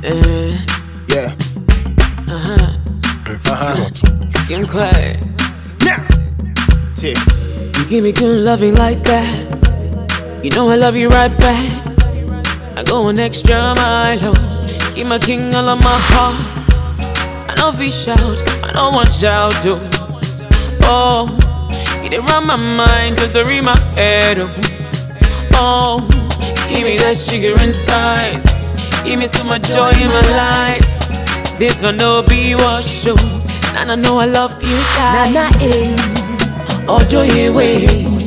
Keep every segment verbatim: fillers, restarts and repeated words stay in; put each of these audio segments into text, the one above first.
Uh, Yeah. uh-huh. Uh-huh. Getting quiet. Now. Yeah. You give me good loving like that. You know I love you right back. I go an extra mile. Give my king all of my heart. I know if he shout, I know one shout too. Oh, you didn't run my mind to the read my head. Oh, give me that sugar and spice. Give me so much joy in my life. This one no be wash show. And I know I love you, guys. Nah, nah, eh. Oh, joy away.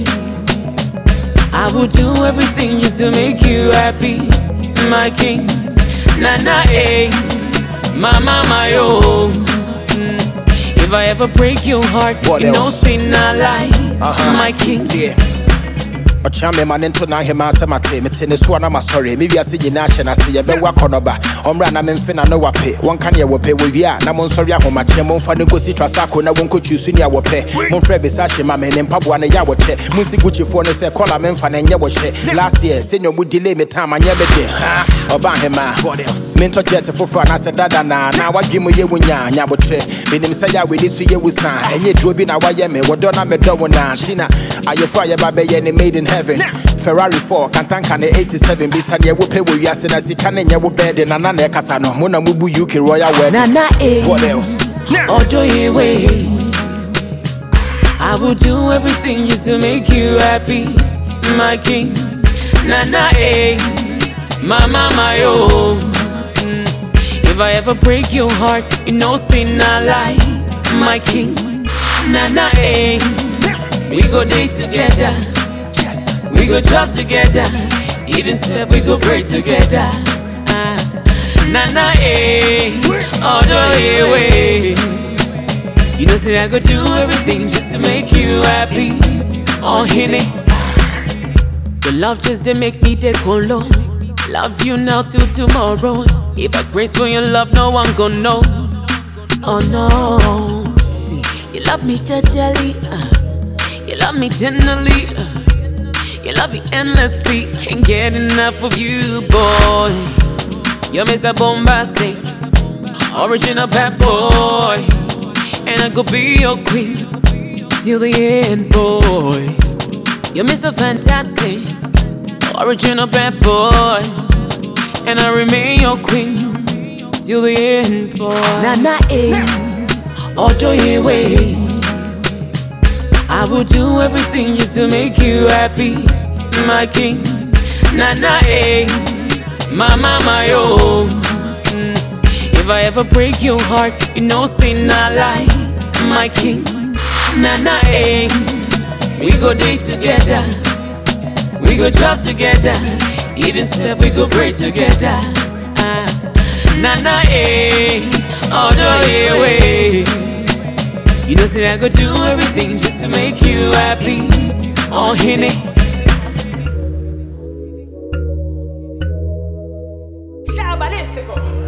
I would do everything just to make you happy, my king. Nah, nah, eh. Mama, my own. Mm. If I ever break your heart, What you else? know, sin I lie, Uh-huh. my king. Yeah. Ochame man into na him answer my team. It's in the swan, I'm sorry. Maybe I see you nation. I see you be work on over. Omra na memfina no wape. One can you pay with ya. Na mon sorry home at Chemon Fanuko Citrasako. Na won't coach you soon ya wape. Mon Frebi Sashi, my man in Pabuana Yawote. Musi Gucci phone say call a memfan and Yawashe. Last year, senior would delay me time and never did. Ha! Obahema. What else? Mental jet for fun. I said that na. Now what Jimmy Yawunya, Yawotre. Minim say with this year was sign. And yet, Drobi na Wayame. What done I'm a double now. Tina, are you fire baby and made in heaven? Ferrari four, Kantanka eighty-seven. Bisanya will pay with Yasin as he can in your bed in Anana Casano. Mona Mubu Yuki Royal Wedding. Nana, eh. What else? Oh, joy away. I would do everything just to make you happy, my king. Nana, eh. Mama, my own. Mm. If I ever break your heart, you know, sin I lie, my king. Nana, eh. We go day together. We go job together, even if we go pray together. Uh, nah nah eh, all the way. You know say I go do everything just to make you happy. Oh honey, the love just they make me take on low. Love you now till tomorrow. If I grace for your love, no one gon' know. Oh no, see you love me jejely, uh, you love me tenderly. Uh, You love me endlessly, can't get enough of you, boy. You're Mister Bombastic, original bad boy. And I could be your queen till the end, boy. You're Mister Fantastic, original bad boy. And I remain your queen till the end, boy. Nah, nah, eh, all joy away. I would do everything just to make you happy, my king. Nana, eh. Mama, my own. Mm. If I ever break your heart, you know, sin I lie, my king. Nana, eh. We go day together. We go job together. Even if we go pray together. Uh, Nana, eh. All the way. You know, say I could do everything just to make you happy. Oh, honey. Shabalistico.